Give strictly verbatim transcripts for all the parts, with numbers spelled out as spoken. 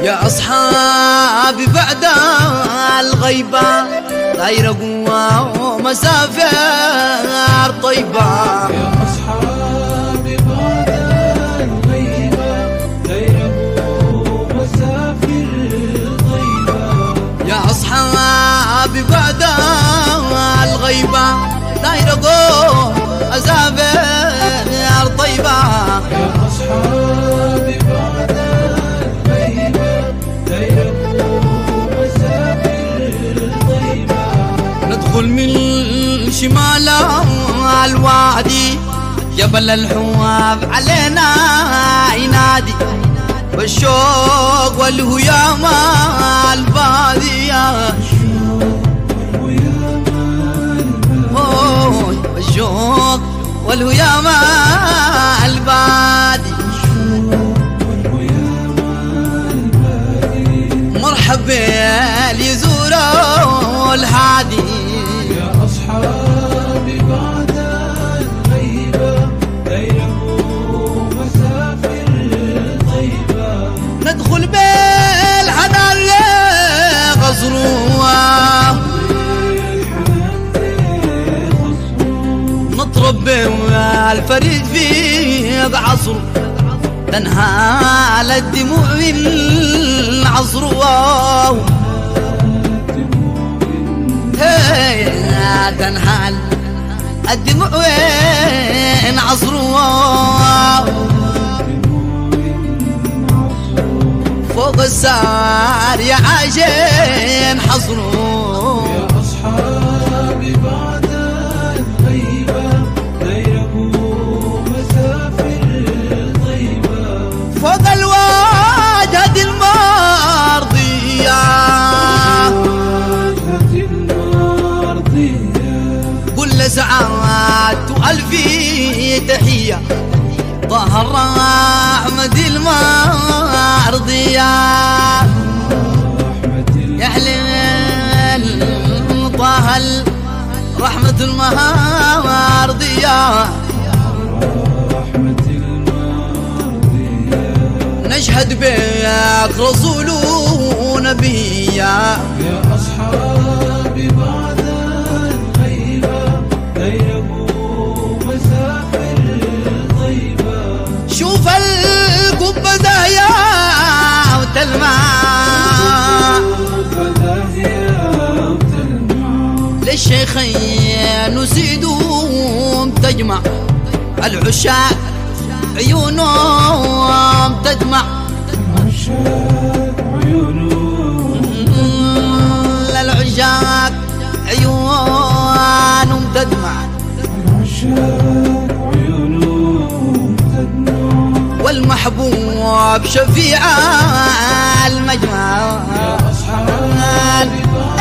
يا أصحابي بعد الغيبة دايرة قوة ومسافر طيبة. يا أصحابي بعد الغيبة دايرة قوة ومسافر طيبة. يا أصحابي بعد الغيبة دايرة قوة مسافر طيبة. يا أصحابي بعد الغيبة دايرة قوة ومسافر طيبة. ندخل من شمال الوادي جبل الحواب علينا ينادي والشوق والهيام البادية. والشوق والهيام البادي مرحبا ليزوروا الهادي. يا أصحابي بعد الغيبة دايرة قوة ومسافر طيبة. ندخل بالحنان غزروه نطرب الفريد في عصر تنهال الدموع من عصره. تنهال الدموع من عصره فوق السار يا عاجين حصره. يا أصحابي بعد الغيبة دايرة قوة ومسافر طيبة. فوق الواجهة المرضية كل ساعات وألفي تحية طه الرحمة المرضية. يا حلال طه الرحمة المرضية نشهد بك رسول ونبيا. يا أصحابي بعد الغيبة دايرة قوة ومسافر طيبة. شوف القبة دايا وتلمع للشيخين وسيدهم تجمع العشاق عيونهم تدمع. للعشاق عيونهم تدمع والمحبوب شفيع المجمع. يا أصحابي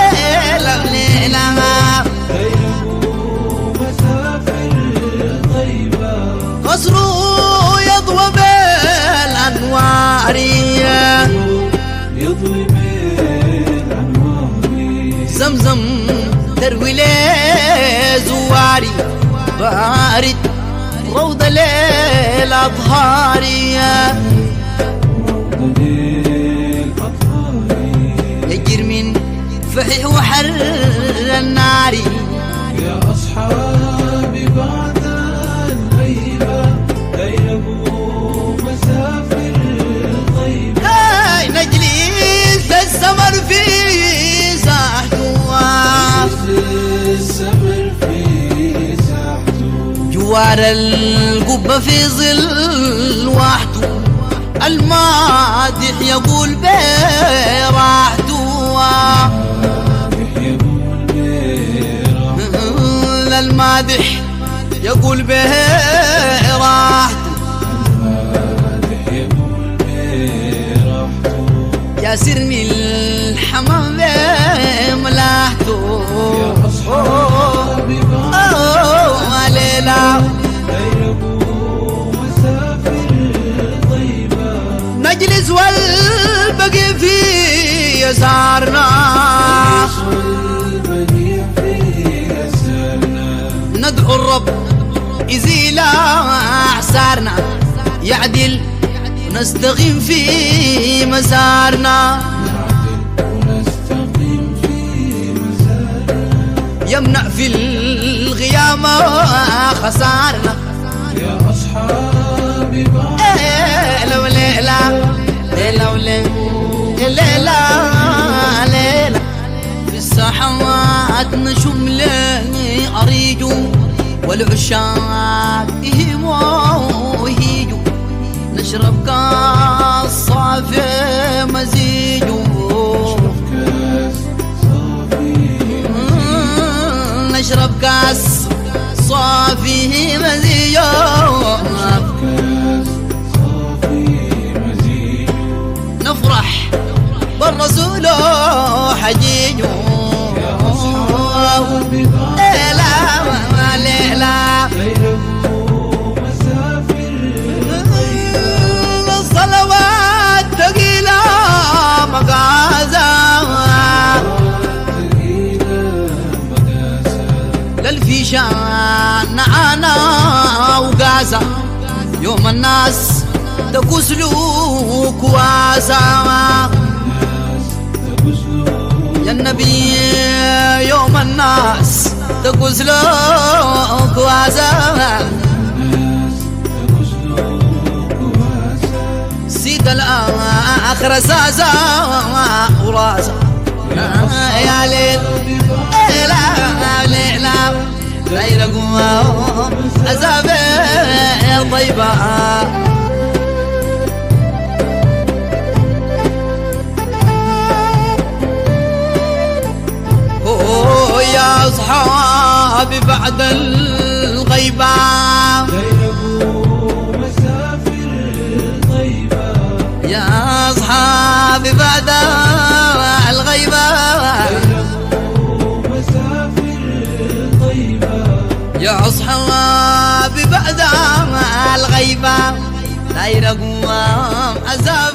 قصره يضوى بالأنوار يضوي بالأنوار. زمزم تروي لي زواري بارد روضة ليل أطهاري يجر من فحي وحر النار. يا أصحابي بعد الغيبة دايرة قوة ومسافر طيبة. هاي نجلس السمر في ساحته السمر في ساحته جوار القبة في ظل وحده المادح يقول براحته. المادح يقول به راحته ياسرني الحمام بملاحته. يا أصحابي بعد ليلى دايرة قوة ومسافر طيبة. نجلس والبقي في يسارنا ندعو الرب يزيل أعسارنا يعدل ونستقيم في مسارنا ونستقيم في مسارنا يمنع في الغيامة خسارنا يا أصحابي بعد ليلة وليلة ليلة وليلة ليلة ليلة في الساحات نشم لي أريجو والعشاق يهموا يهيجوا نشرب كاس صافي مزيجو كاس صافي نشرب كاس صافي مزيجو كاس صافي مزيج نفرح بالرسول حجيجو يا أصحابي بعد ليلة ليلة غيركم مسافر الصلوات ثقيلة مقازة ثقيلة مقاسة للفيشان نعانا وقازة يوم الناس تكسلوا كواسة الناس تبذلوا يا النبي يوم الناس تكسلوا كواسة الناس تبذلوا كواسة سيد الآخر سازا وراسا يا ليل لا ليلة غير قوة أزابي طيبة هو يا أصحابي بعد الغيبة غيركم مسافر طيبة يا أصحابي بعد الغيبة غيركم مسافر طيبة يا أصحابي بعد الغيبة لا يرقوا عذاب